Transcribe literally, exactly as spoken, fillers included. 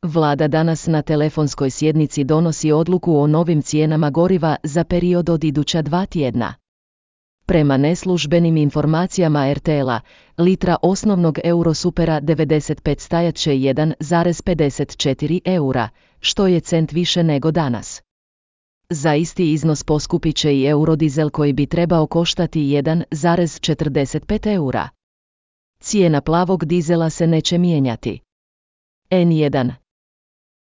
Vlada danas na telefonskoj sjednici donosi odluku o novim cijenama goriva za period od iduća dva tjedna. Prema neslužbenim informacijama er te el-a, litra osnovnog Eurosupera devedeset pet stajat će jedan zarez pedeset četiri eura, što je cent više nego danas. Za isti iznos poskupit će i Eurodizel koji bi trebao koštati jedan zarez četrdeset pet eura. Cijena plavog dizela se neće mijenjati. en jedan